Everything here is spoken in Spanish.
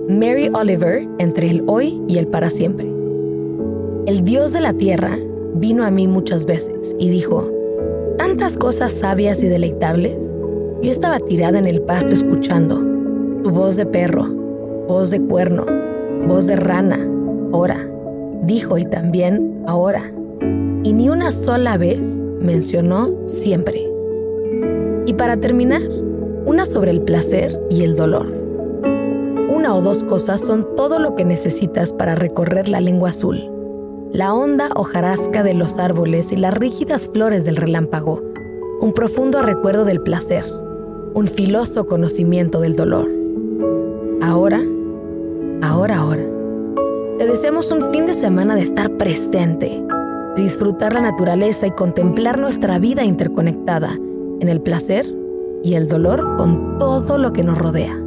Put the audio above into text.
Mary Oliver, entre el hoy y el para siempre. El Dios de la tierra vino a mí muchas veces y dijo: tantas cosas sabias y deleitables. Yo estaba tirada en el pasto escuchando tu voz de perro, voz de cuerno, voz de rana, ora, dijo y también ahora. Y ni una sola vez mencionó siempre. Y para terminar, una sobre el placer y el dolor. Una o dos cosas son todo lo que necesitas para recorrer la lengua azul. La honda hojarasca de los árboles y las rígidas flores del relámpago. Un profundo recuerdo del placer. Un filoso conocimiento del dolor. Ahora. Te deseamos un fin de semana de estar presente, de disfrutar la naturaleza y contemplar nuestra vida interconectada en el placer y el dolor con todo lo que nos rodea.